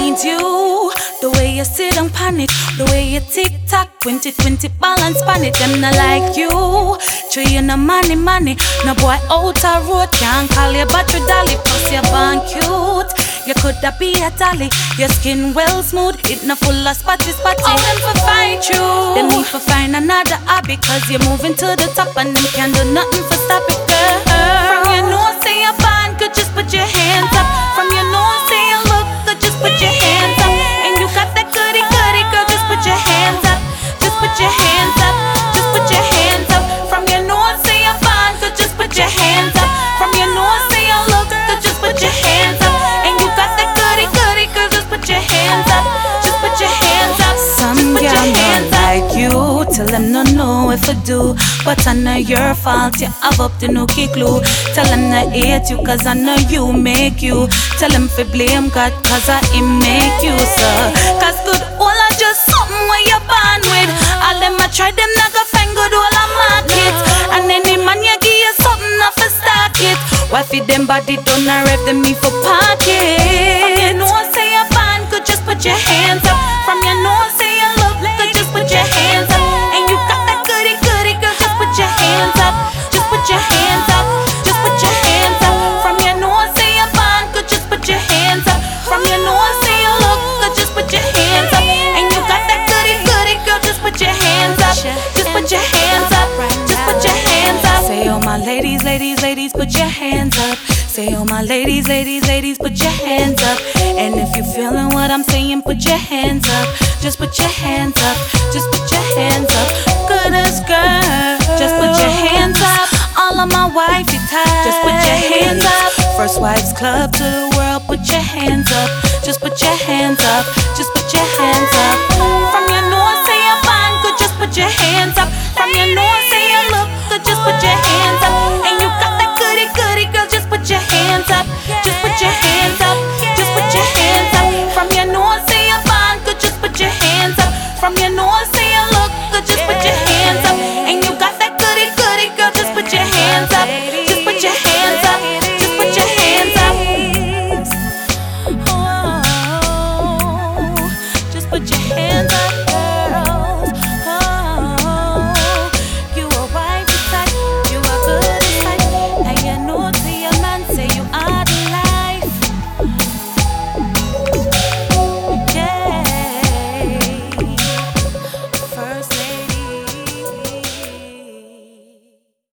need you. The way you sit and pan it, the way you tick-tock, 20-20 balance pan it. Them not like you. Show you no money. No boy out a road can't call you battery dolly. Plus you're born cute. You coulda be a dolly. Your skin well smooth, it no full of spotty. All them for fight you. Them need for find another hobby, cause you're moving to the top and them can't do nothing for stop it, girl. From your nose say you're fine, could just put your hands up. From your nose say you look good, just put your hands up. And you got that goody, girl, just put your hands up. Just put your hands up. Just put your hands up. From your nose say you're fine, could just put your hands up. From your nose say you look good, just put your hands up. And you got that goody, girl, just put your hands up. Just put your hands up. Some girl not like you, tell them no know if I do. But I know your fault, you have up the nookie glue. Tell them I hate you, cause I know you make you. Tell them fi blame God, cause I make you, sir. Cause good all I just something where you born with. All them I try, them not go find good all I market. And any man you give you something off a start it. Why feed them body done I rev them me for pocket. From your nose say you're born good, just put your hands up. From your nose say you look good, just put your hands up. And you got that goody, girl, just put your hands up. Just put your hands up. Just put your hands up. From your nose say you're born good, just put your hands up. From your nose say you look good, just put your hands up. And you got that goody, girl, just put your hands up. Just put your hands up. Just put your hands up. Say oh my ladies, put your hands up. Say oh my ladies, put your hands up. And if you feeling what I'm saying, put your hands up. Just put your hands up. Just put your hands up. Goodest girl, just put your hands up. All of my wifey type, just put your hands up. First Wives Club to the world, put your hands up. Just put your hands up. Just put your hands